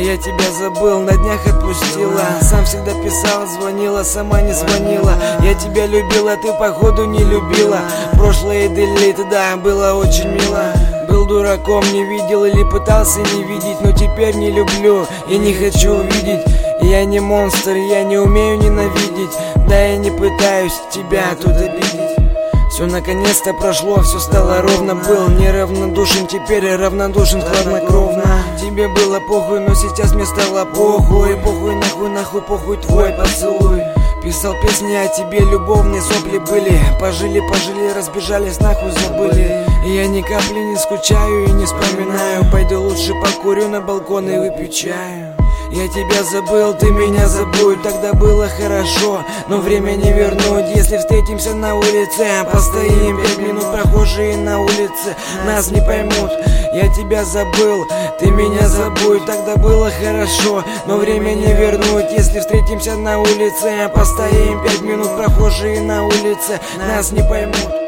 Я тебя забыл, на днях отпустила. Сам всегда писал, звонила, сама не звонила. Я тебя любила, ты походу не любила. Прошлое делит, да, было очень мило. Был дураком, не видел или пытался не видеть, но теперь не люблю и не хочу увидеть. Я не монстр, я не умею ненавидеть. Да я не пытаюсь тебя тут обидеть. Все наконец-то прошло, все стало ровно. Был неравнодушен, теперь я равнодушен хладнокровно. Тебе было похуй, но сейчас мне стало похуй. Похуй нахуй, нахуй, похуй твой поцелуй. Писал песни о тебе, любовные сопли были. Пожили, разбежались, нахуй забыли. И я ни капли не скучаю и не вспоминаю. Пойду лучше покурю на балкон и выпью чаю. Я тебя забыл, ты меня забудь. Тогда было хорошо, но время не вернуть. Если встретимся на улице, постоим 5 минут, прохожие на улице нас не поймут. Я тебя забыл, ты меня забудь. Тогда было хорошо, но время не вернуть. Если встретимся на улице, постоим 5 минут, прохожие на улице нас не поймут.